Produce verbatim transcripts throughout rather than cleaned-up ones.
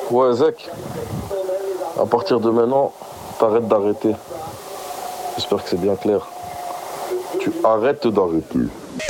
Ouais, Zach, à partir de maintenant, t'arrêtes d'arrêter. J'espère que c'est bien clair. Tu arrêtes d'arrêter.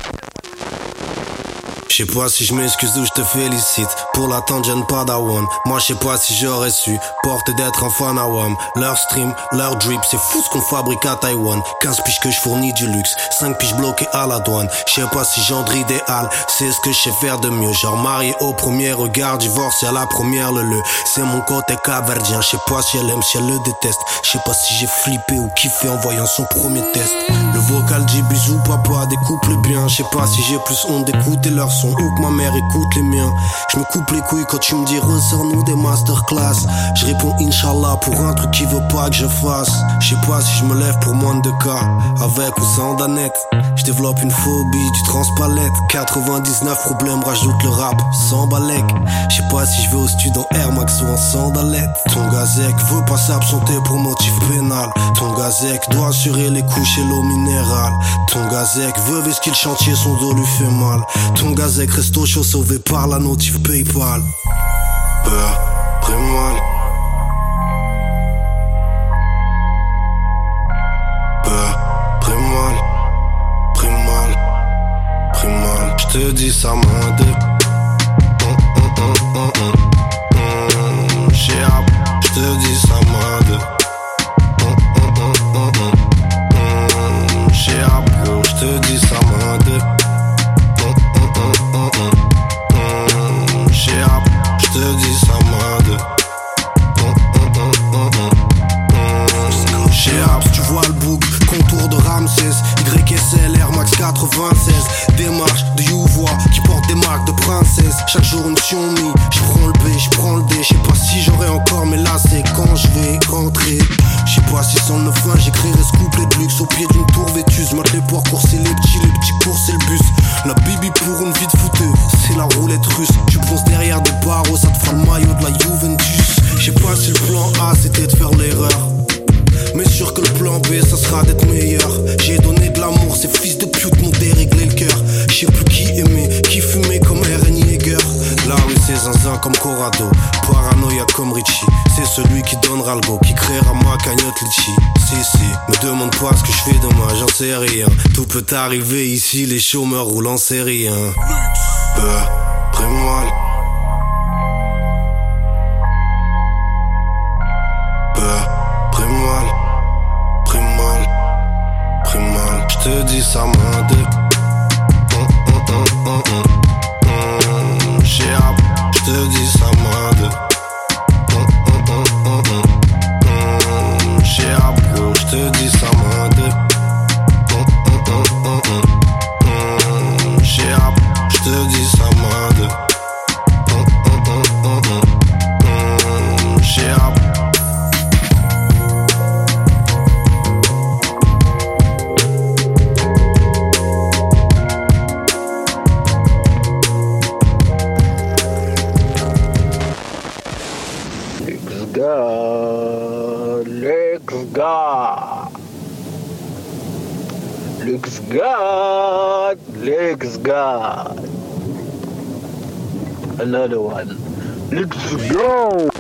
Je sais pas si je m'excuse ou je te félicite pour l'attente jeune padawan. Moi je sais pas si j'aurais su porter d'être un fan à Wam. Leur stream, leur drip, c'est fou ce qu'on fabrique à Taïwan. Quinze piges que je fournis du luxe, cinq piges bloquées à la douane. Je sais pas si j'endre idéal, c'est ce que je sais faire de mieux. Genre marié au premier regard, divorcé à la première le le. C'est mon côté capverdien, je sais pas si elle aime, si elle le déteste. Je sais pas si j'ai flippé ou kiffé en voyant son premier test. Le vocal dit bisous papa, découpe le bien. Je sais pas si j'ai plus honte d'écouter leur son ou que ma mère écoute les miens. Je me coupe les couilles quand tu me dis ressors-nous des masterclass. Je réponds Inch'Allah pour un truc qui veut pas que je fasse. Je sais pas si je me lève pour moins de cas, avec ou sans danette. Je développe une phobie du transpalette. Quatre-vingt-dix-neuf problèmes, rajoute le rap sans balèque. Je sais pas si je vais au studio en Air Max ou en sandalette. Ton gazec veut pas s'absenter pour motif pénal. Ton gazec doit assurer les couches et l'eau minérale. Ton gazec veut vesquer le chantier, son dos lui fait mal. Ton gazec reste au chaud sauvé par la notif Paypal. Peur, prémal. Peur, prémal. Prémal, prémal. J'te dis ça m'a dé. J'te dis ça m'a dé. J'te dis ça m'a dé. J'te dis ça m'a de. Chez tu vois le bouc, contour de Ramsès. Y S L Air Max quatre-vingt-seize. Démarche de Youvois qui porte des marques de princesse. Chaque jour une Xiaomi, j'prends le B, j'prends le D. J'sais pas si j'aurai encore mes lacets quand j'vais rentrer. J'sais pas si sans le fin j'écrirai ce couplet de luxe au pied d'une tour vétuse. Mate les poires courser les petits, les petits courser le bus. La bibi pour une vie de fouteux, c'est la roulette russe. Tu penses derrière des barreaux, ça te fera le maillot de la Juventus. J'sais pas si le plan A c'était de faire l'erreur, mais sûr que le plan B ça sera d'être meilleur. J'ai donné de l'amour, ces fils de pute m'ont déréglé le cœur. J'sais plus qui aimer, qui fumer comme Eren Yeager. Là oui c'est zinzin comme Corrado, paranoïa comme Richie. C'est celui qui donnera le go, qui créera ma cagnotte litchi. Si si, me demande pas ce que je fais demain, j'en sais rien. Tout peut arriver ici, les chômeurs roulent en série hein. Peur, prémal. Peur, prémal. Prémal, prémal. J'te dis ça m'a dé. J'te dis ça m'a dé. J'te dis ça m'a dé. J'te dis ça m'a dé. Looks God, looks God. Another one. Looks God.